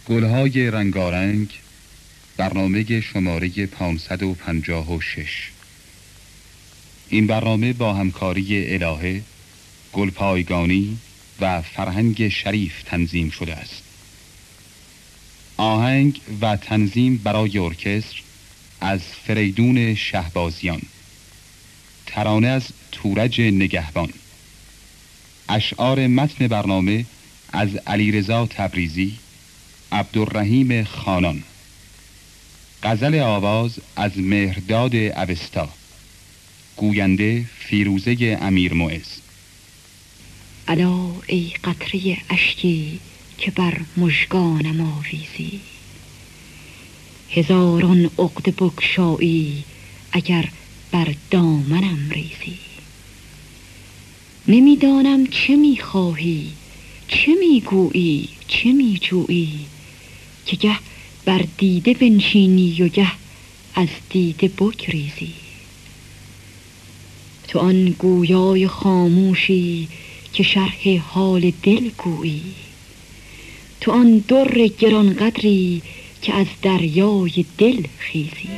گلهای رنگارنگ، برنامه شماره 556. این برنامه با همکاری الهه، گلپایگانی و فرهنگ شریف تنظیم شده است. آهنگ و تنظیم برای ارکستر از فریدون شهبازیان، ترانه از تورج نگهبان، اشعار متن برنامه از علیرضا تبریزی، عبدالرحیم خانان، غزل آواز از مهرداد اوستا، گوینده فیروزه امیر معز. الا ای قطره اشکی که بر مژگانم آویزی، هزاران عقده بگشایی اگر بر دامنم ریزی. نمیدانم چه میخواهی، چه میگویی، چه میجویی، که گه بر دیده بنشینی و گه از دیده بگریزی. تو آن گویای خاموشی که شرح حال دل گویی، تو آن در گرانقدری که از دریای دل خیزی.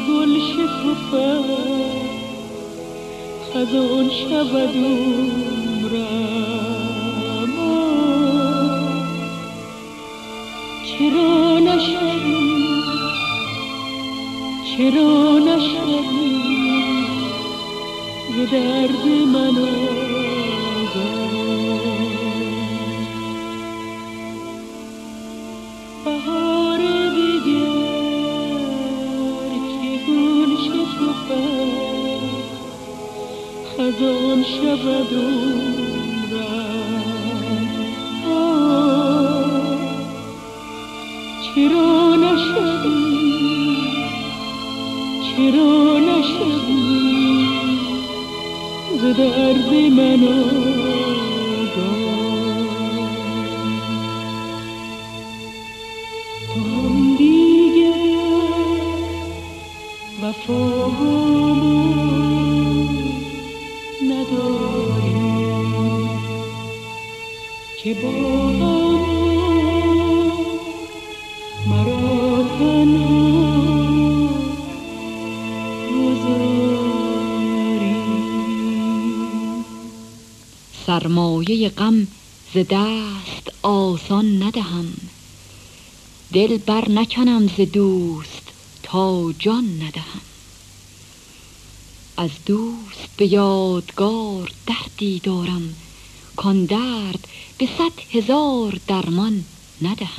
گل شکفت خزان شود عمرم چرا نشوی چرا نشوی ز درد من بهار دیگر که گل شکفت خزان شود عمرم چرا نشوی چرا نشوی ز درد من تو هم دیگر وفا با ما نداری که با غم مرا تنها سرمایه غم ز دست آسان ندهم، دل بر نکنم ز دوست تا جان ندهم. از دوست به یادگار دردی دارم کان درد به 100,000 درمان ندهم.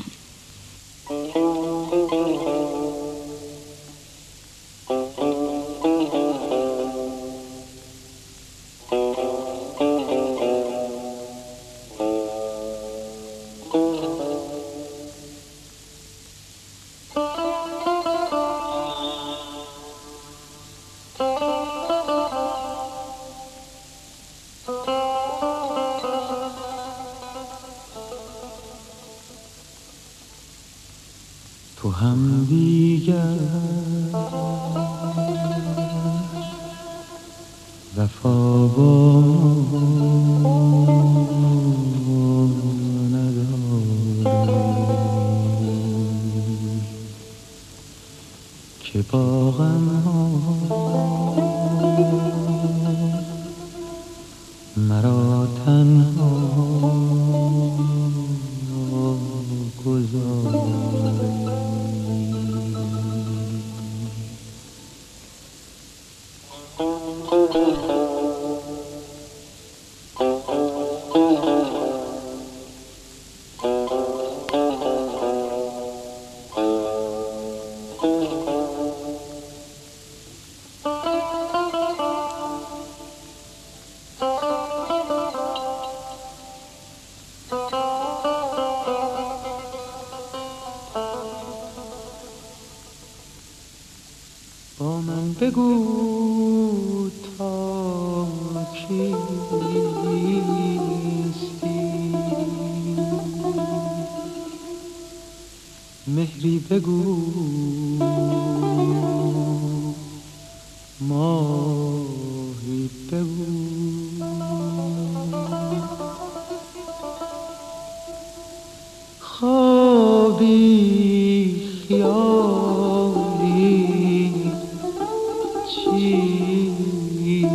تو هم دیگر وفا با نداری که با غم‌ها مرا تنها گذاری. با من بگو تا کیستی، مهری بگو ماهی بگو، خوابی خیالی چیستی،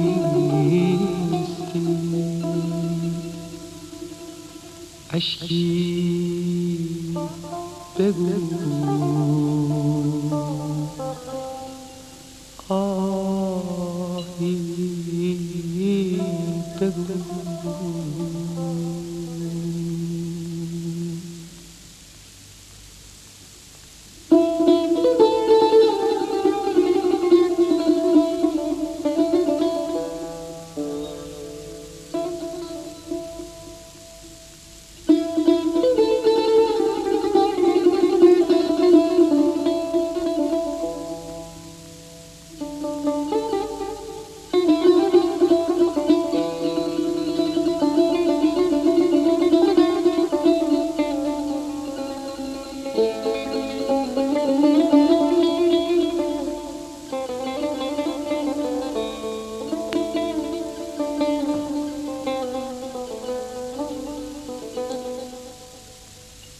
اشکی بگو آهی بگو.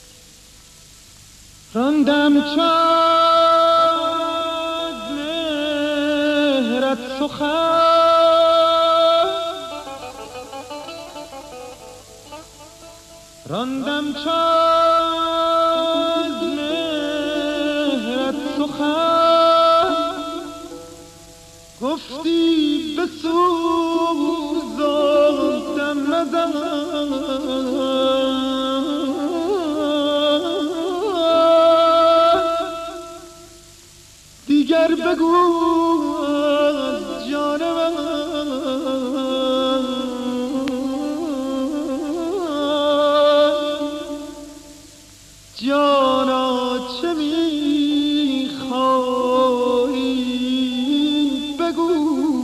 راندم چادر راندم چاز مهرت سخن، گفتی بسوزاندم مزن، دیگر بگو از جان من، جانا چه میخوایی بگو.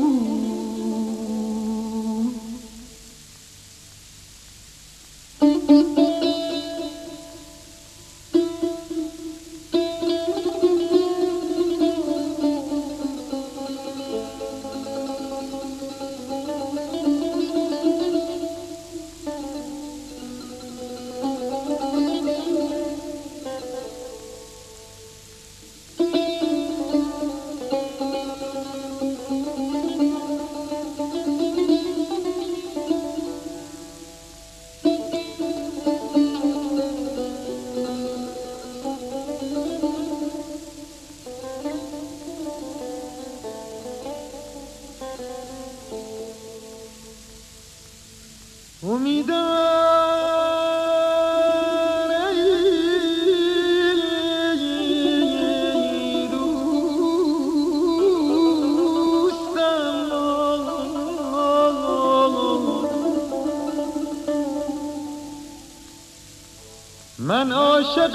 من عاشق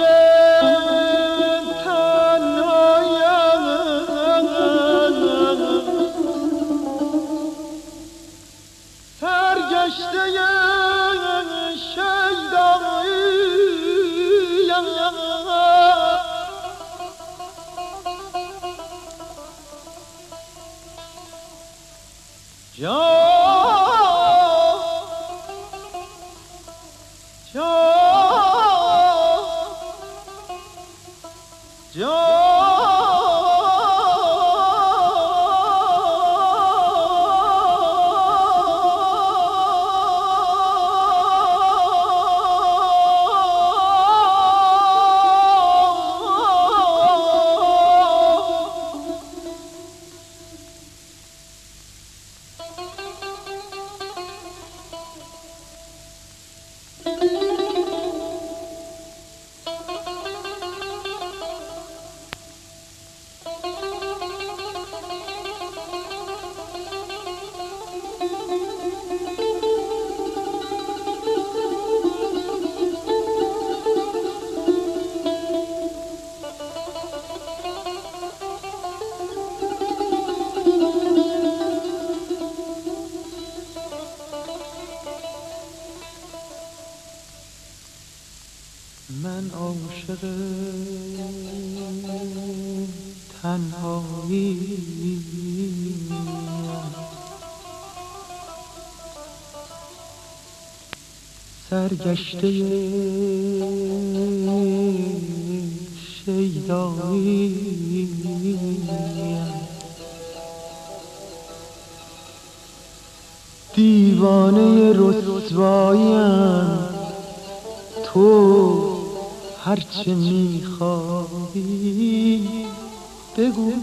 تنهایم، سرگشته شیداییم، من عاشق تنهاییم، سرگشته شیداییم، دیوانه رسواییم، تو هرچه میخوایی بگو.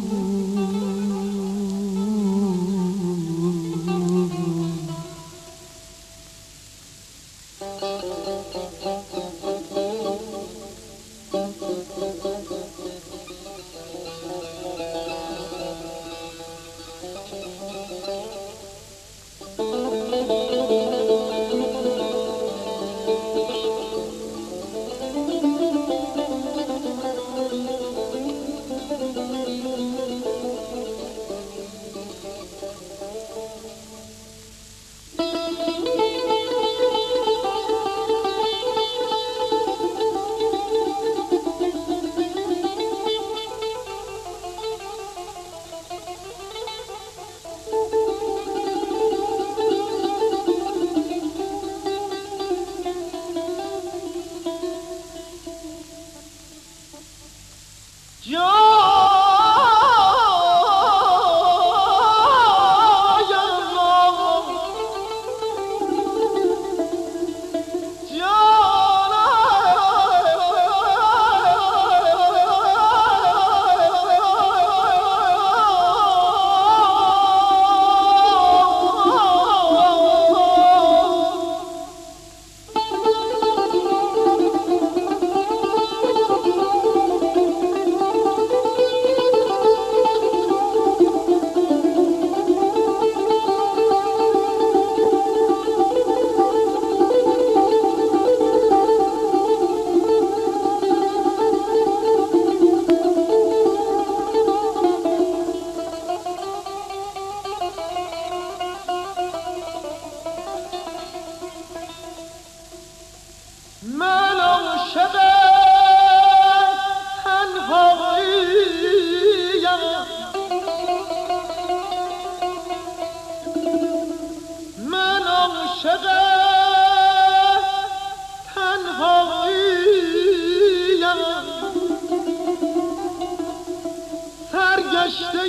گشته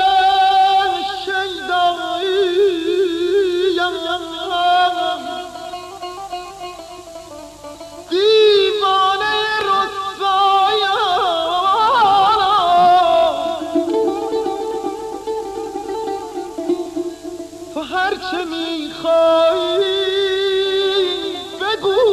شیداییم دیوانه رسوایم تو هرچه میخوایی بگو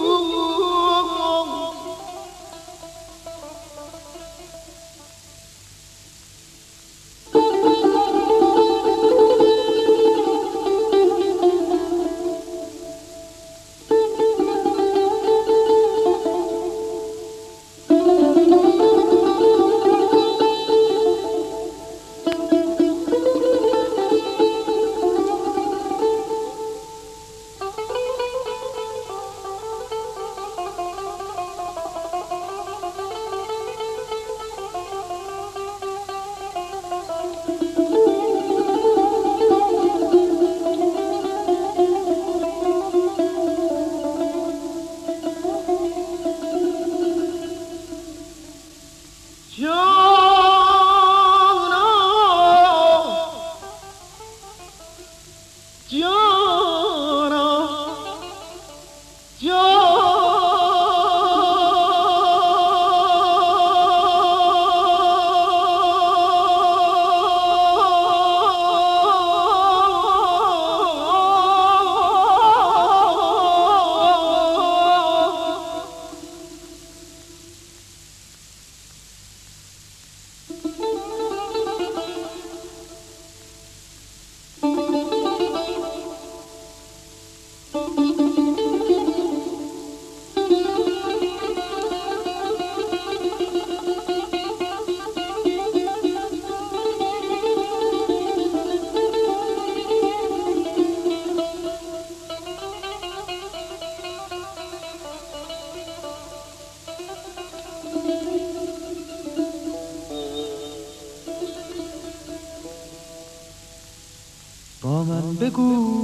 با من بگو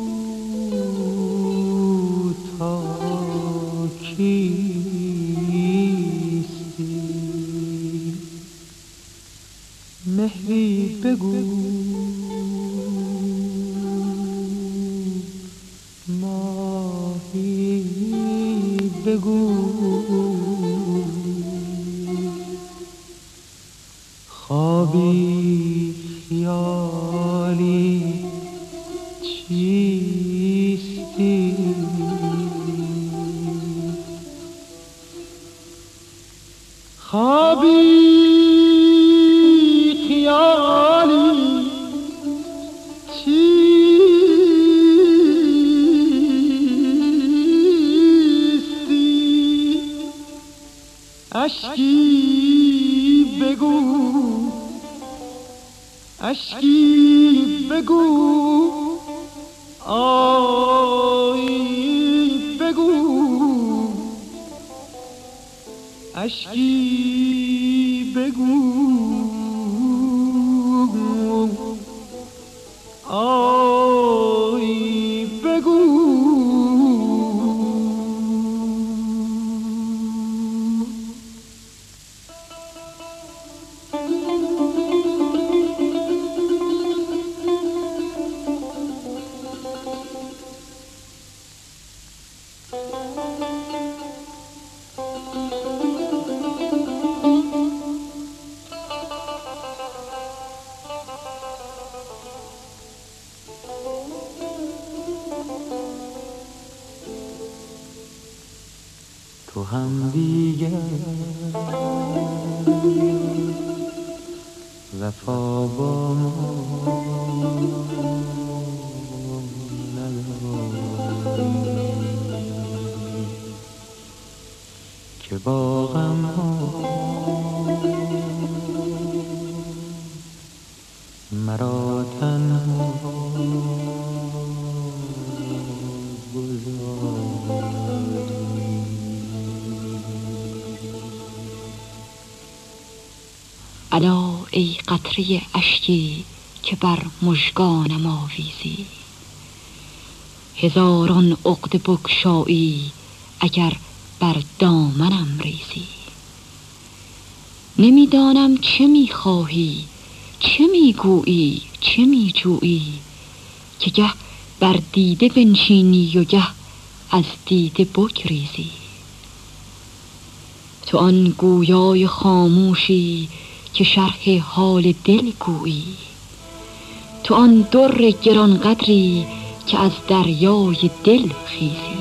تا کیستی مهری بگو ماهی بگو خوابی خیالی چیستی خوابی خیالی چیستی اشکی بگو اشکی بگو آی بگو اشکی بگو آی بگو تو هم دیگر وفا با ما نداری که با غم ها مرا تنها الا ای قطره اشکی که بر مژگانم آویزی، هزاران عقده بگشایی اگر بر دامنم ریزی. نمیدانم چه میخواهی چه میگویی چه میجویی که گه بر دیده بنشینی و گه از دیده بگریزی؟ تو آن گویای خاموشی که شرح حال دل گویی، تو آن در گرانقدری که از دریای دل خیزی.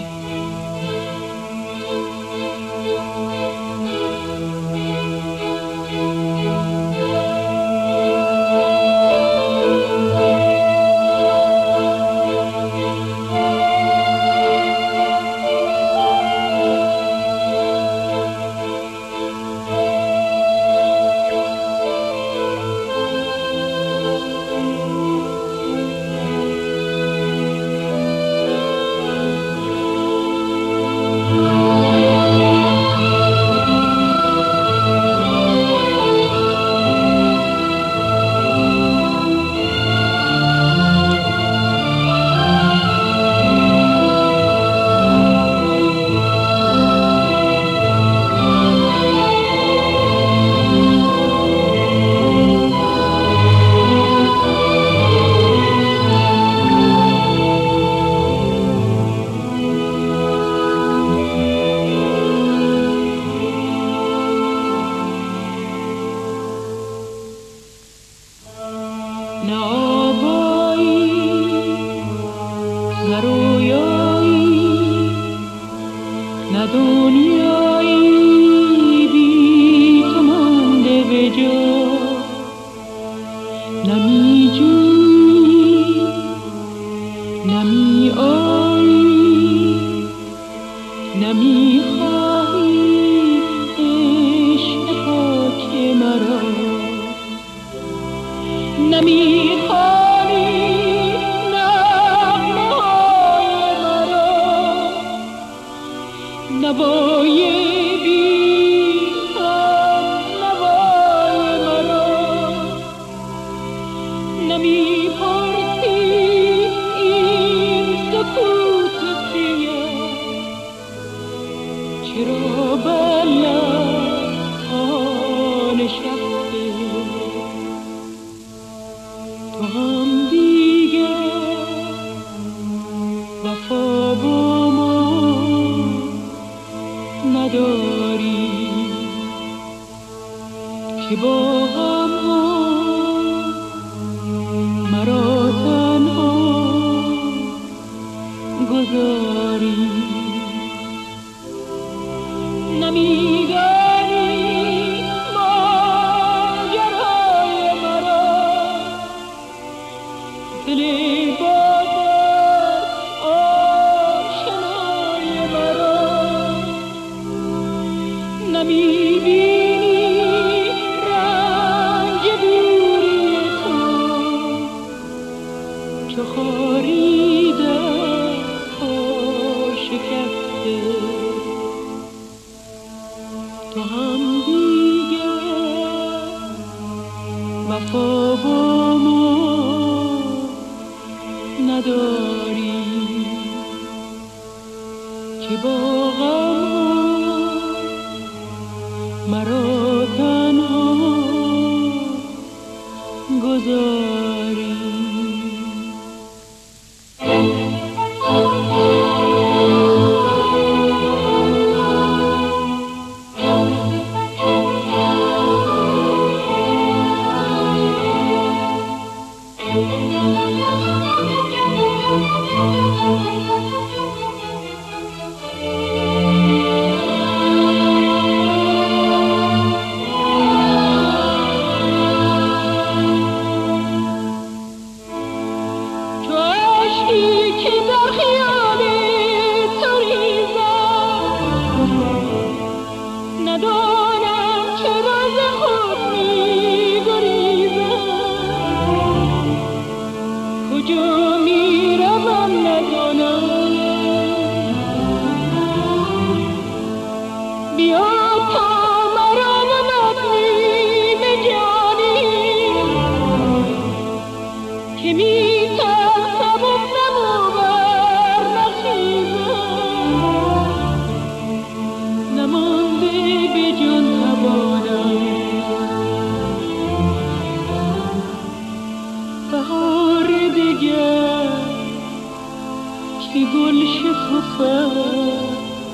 گل شکفت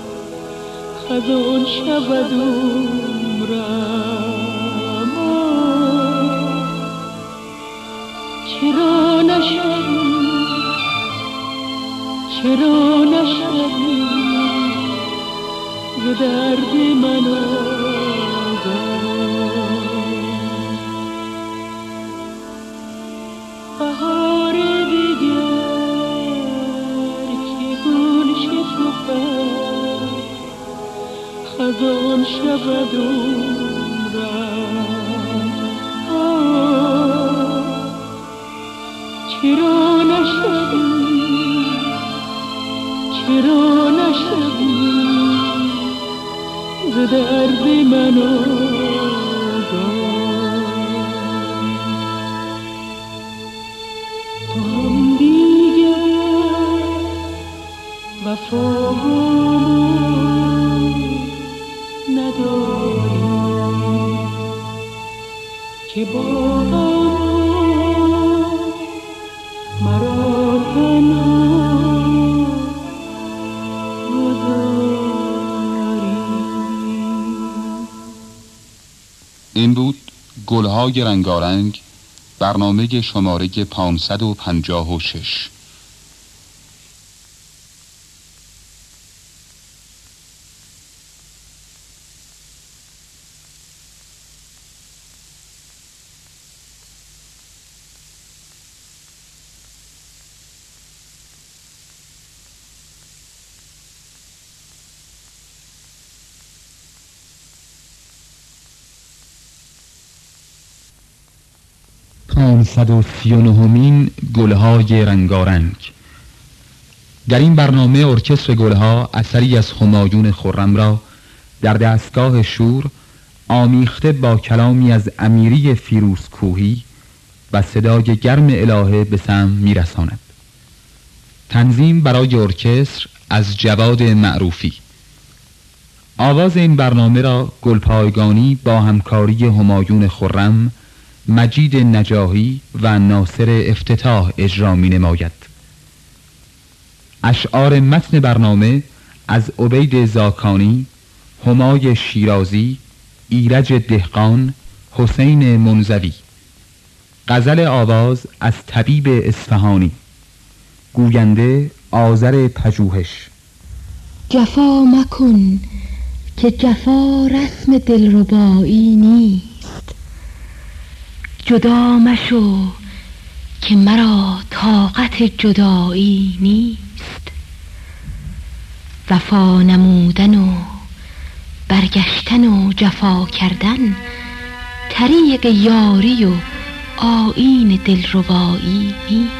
خزان شود عمرم چرا نشوی ز درد من بهار دیگر که گل شکفت خزان شود عمرم چرا نشوی ز درد من تو هم دیگر وفا نداری که با مرا تنها این بود گلهای رنگارنگ، برنامه شماره 556. پانصد گلهای رنگارنگ. در این برنامه ارکستر گلها اثری از همایون خرم را در دستگاه شور آمیخته با کلامی از امیری فیروزکوهی و صدای گرم الهه به سمع میرساند. تنظیم برای ارکستر از جواد معروفی. آواز این برنامه را گلپایگانی با همکاری همایون خرم، مجید نجاحی و ناصر افتتاح اجرا می نماید. اشعار متن برنامه از عبید زاکانی، همای شیرازی، ایرج دهقان، حسین منزوی. غزل آواز از طبیب اصفهانی. گوینده آذر پژوهش. جفا مکن که جفا رسم دلربایی نیست، جدا مشو که مرا طاقت جدایی نیست. وفا نمودن و برگشتن و جفا کردن طریق یاری و آیین دلربایی نیست.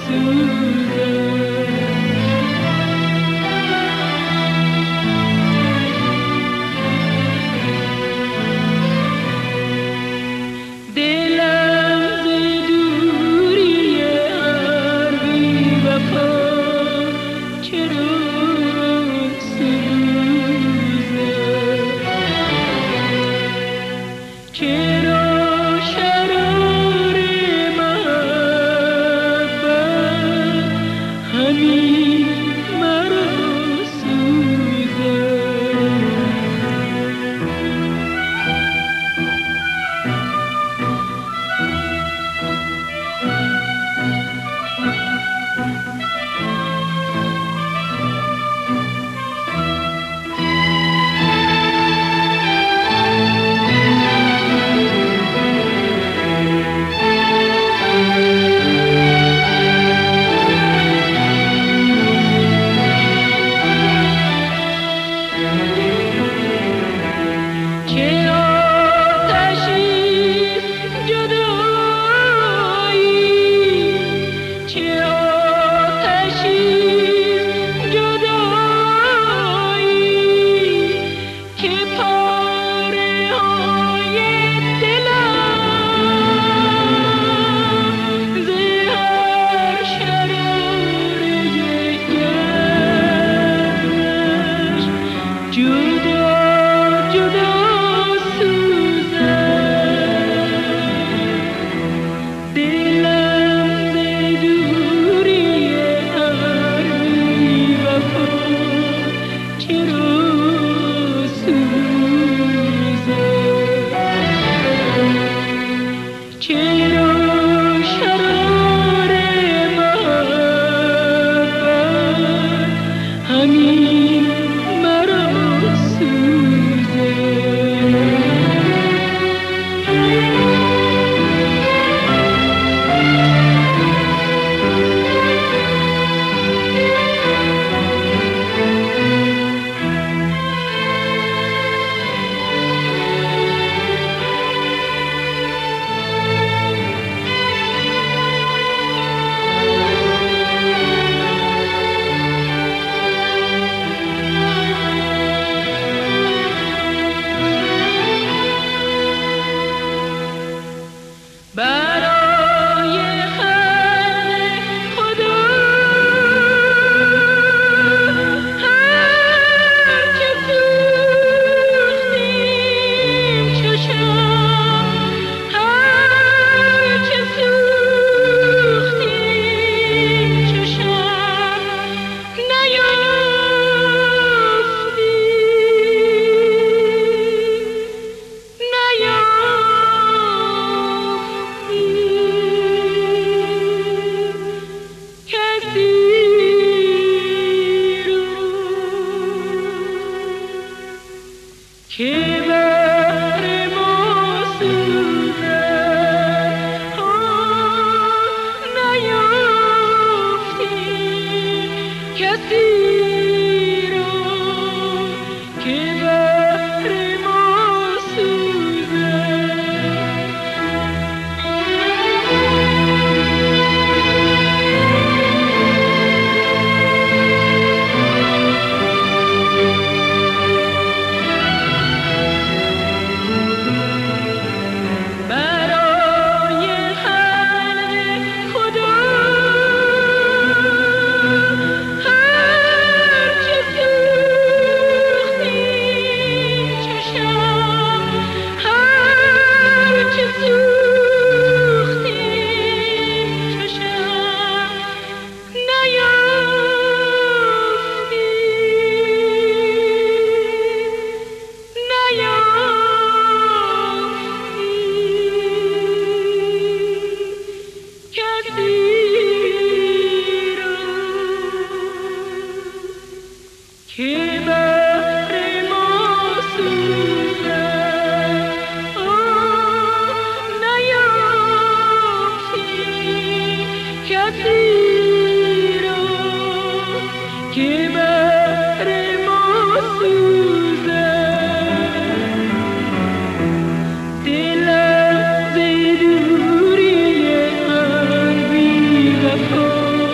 دلم ز دوری قلبی وفا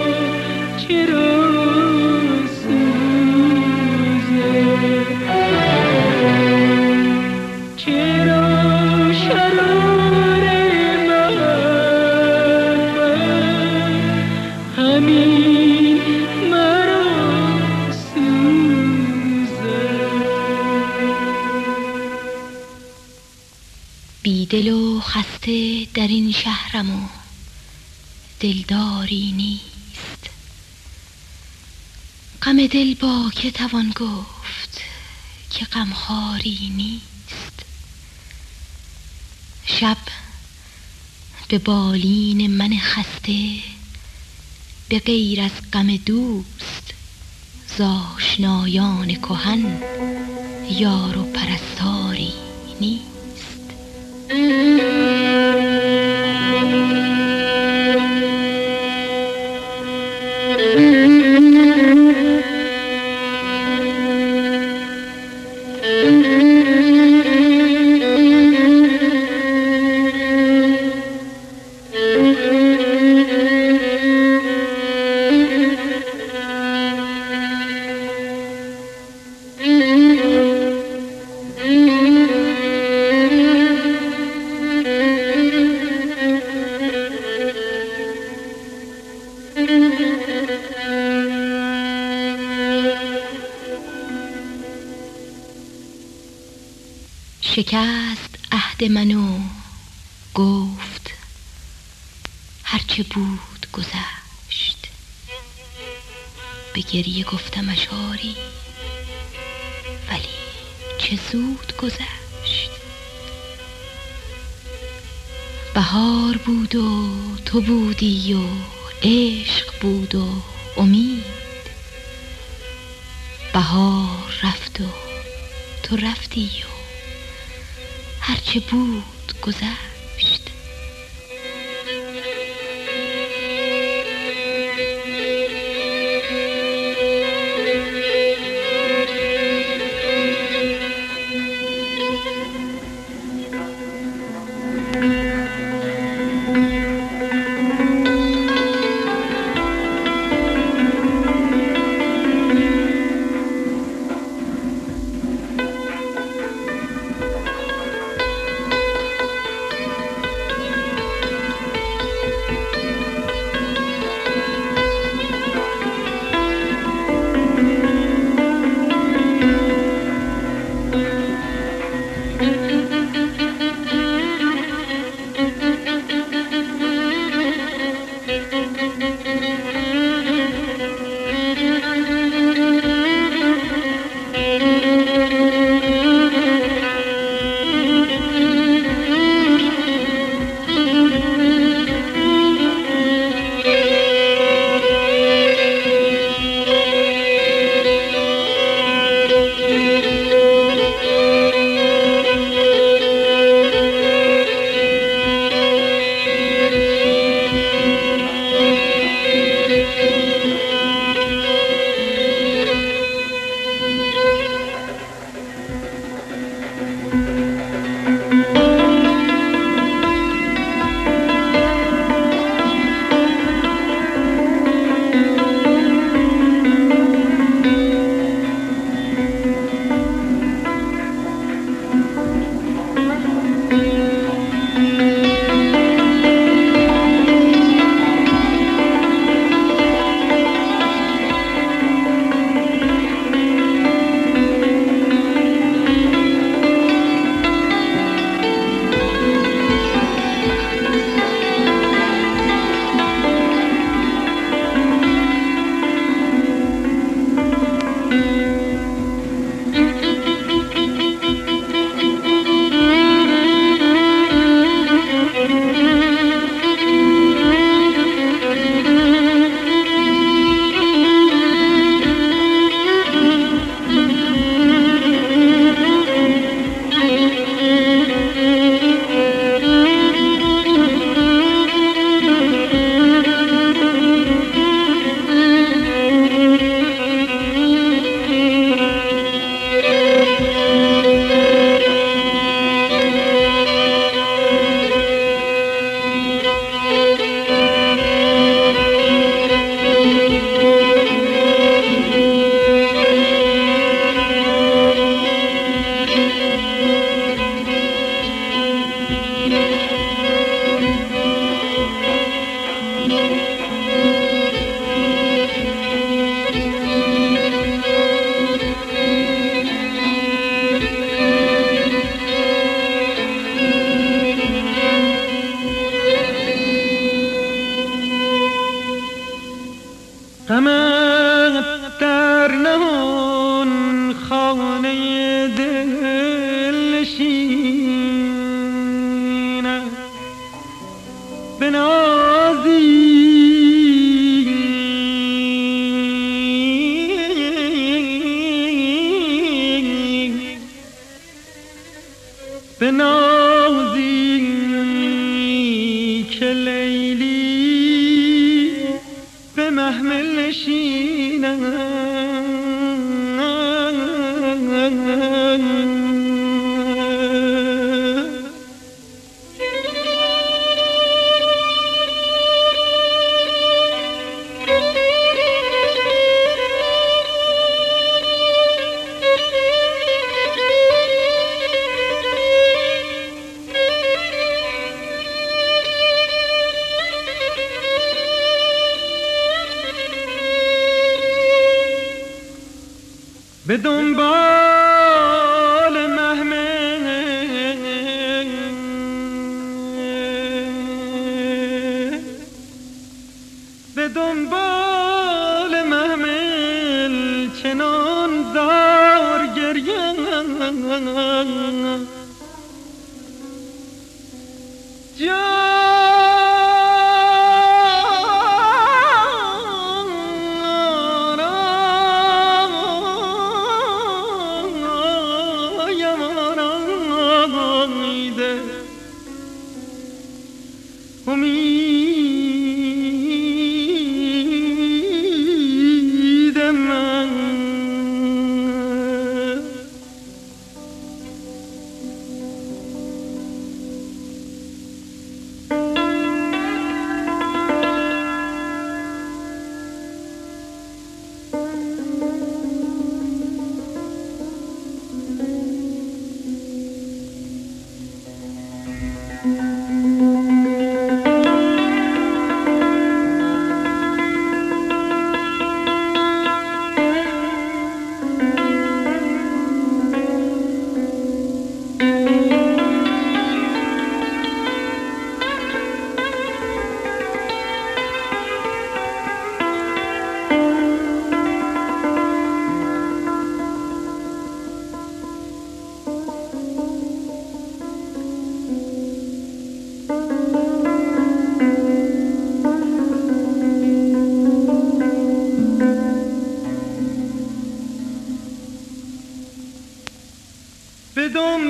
خسته در این شهرم و دلداری نیست. غم دل با که توان گفت که غمخواری نیست. شب به بالین من خسته به غیر از غم دوست ز آشنایان کهن یار و پرستاری نیست. شکست عهد من و گفت هرچه بود گذشت. به گریه گفتم اشاری ولی چه زود گذشت. بهار بود و تو بودی و عشق بود و امید. بهار رفت و تو رفتی و هرچه بود گذشت. غمت در نهان خانه دل نشینم بنازی که لیلی به محمل نشینم به دنبال محمل به دنبال محمل چنان زار گریم به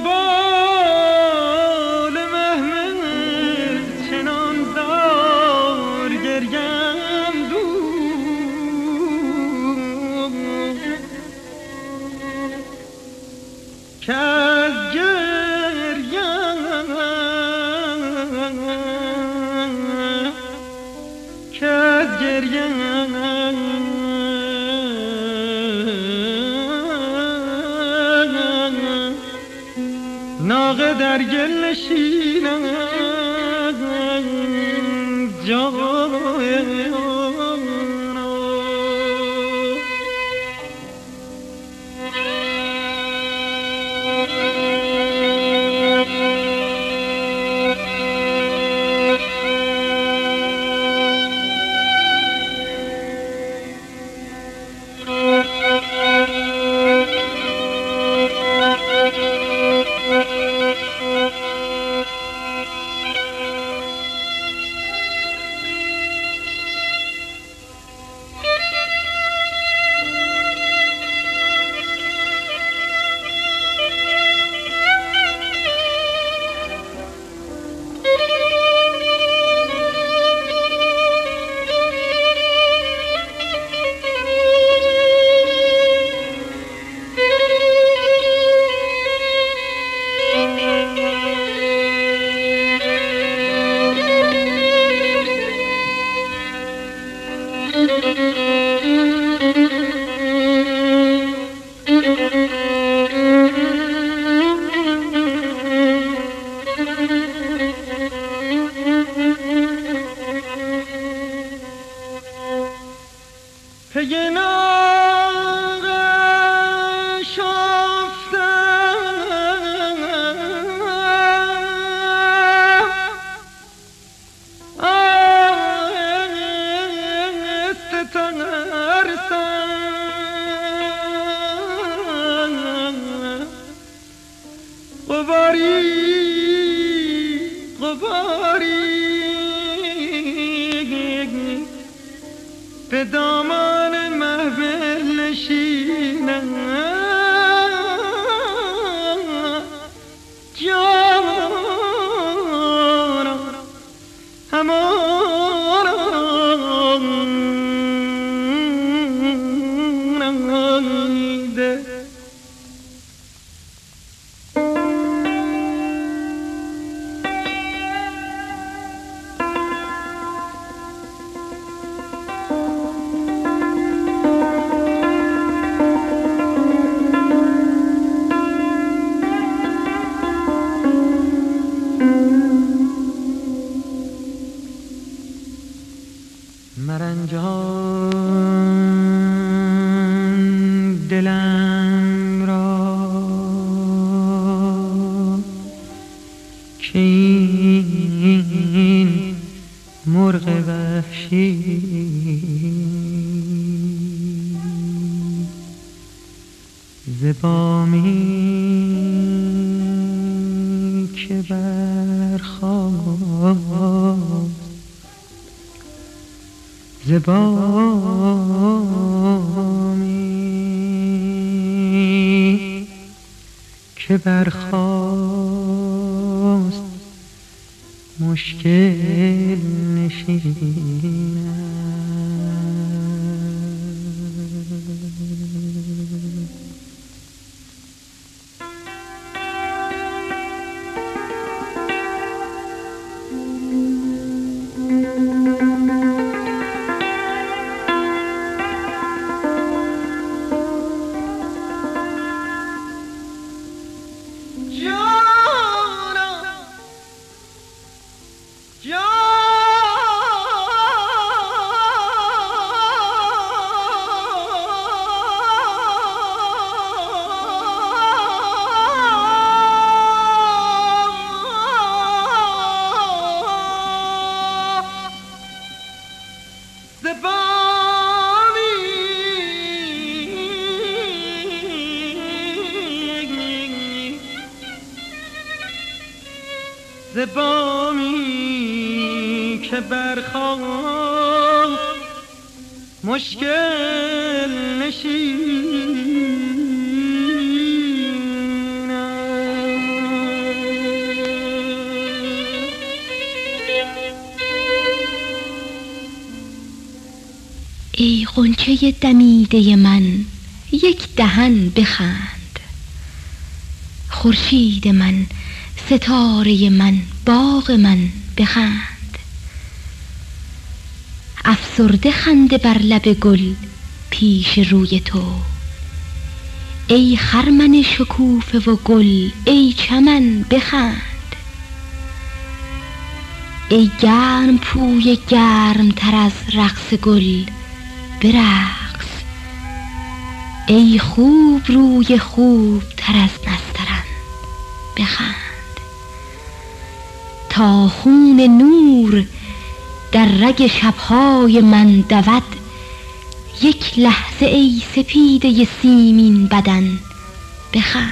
دنبال محمل چنان زار گریم دور که از گریم ناقه در گل نشینم جای پی ناقش افتم هستم غباری به دامان محفل نشینم جانم همانم ده مرنجان دلم را که این مرغ وحشی ز بامی که برخاست ز بامی که برخاست مشکل نشینم ز بامی که برخاست مشکل ای غنچه دمیده من یک دهن بخند، خورشید من، ستاره من، باغ من بخند. افسرده خنده بر لب گل پیش روی تو، ای خرمن شکوفه و گل، ای چمن بخند. ای گرم پوی گرم تر از رقص گل برقص، ای خوب روی خوب تر از نسترن بخند. تا خون نور در رگ شبهای من دود، یک لحظه ای سپیده سیمین بدن بخند.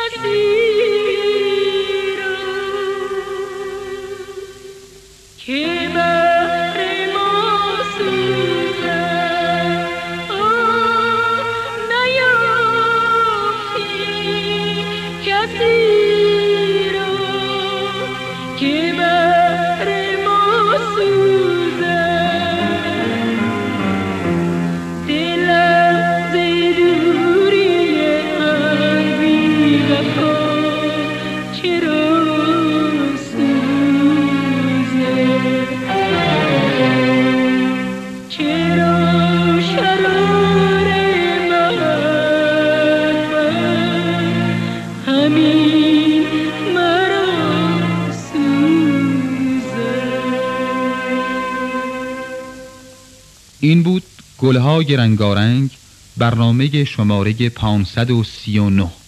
کسی را که بهر ما سوزد نیافتی کسی را که بهر ما سوزد دلم ز دوری بی وفا چرا سوزد چرا شرار محبت همین مرا سوزد. این بود گلهای رنگارنگ، برنامه شماره 539.